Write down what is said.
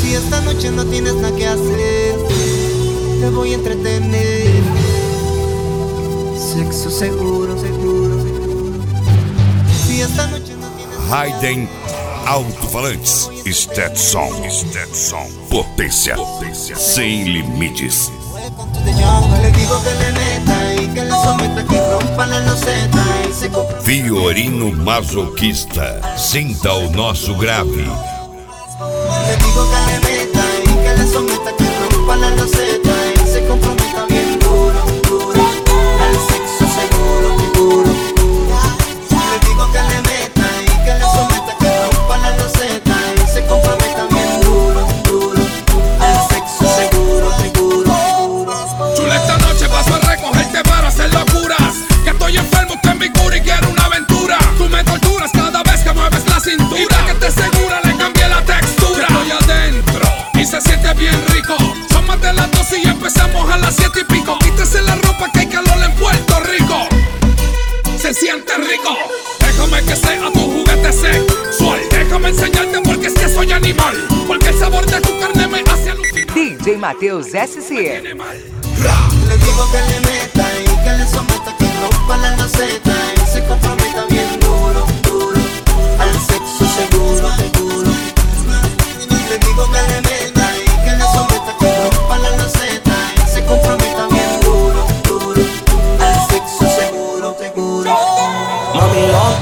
Si esta noche no tienes nada que hacer, te voy a entretener. Sexo seguro, seguro, seguro. Si esta noche no tienes Hayden Alto-Falantes. Stetson. Potência sem limites. Le digo que le meta y que le someta, que rompa la loseta y se compra. Fiorino Masoquista. Sinta o nosso grave. Le digo que le meta y que le someta, que rompa la loseta y se comprometa bien duro, duro, al sexo seguro, seguro. Le digo que le meta y que le someta, que rompa la loseta y se comprometa bien duro, duro, al sexo seguro, seguro. Chula, esta noche paso a recogerte para hacer locuras. Que estoy enfermo, usted en mi cura y quiero una aventura. Tú me torturas cada vez que mueves la cintura. Y para que estés segura le cambié la textura. Estoy adentro y se siente bien rico. Son más de las 12 y empezamos a las 7 y pico. Quítese la ropa que hay calor en Puerto Rico. Se siente rico. Déjame que sea tu juguete sexual. Déjame enseñarte porque es que soy animal. Porque el sabor de tu carne me hace alucinar. DJ Matheus SC. Le digo que le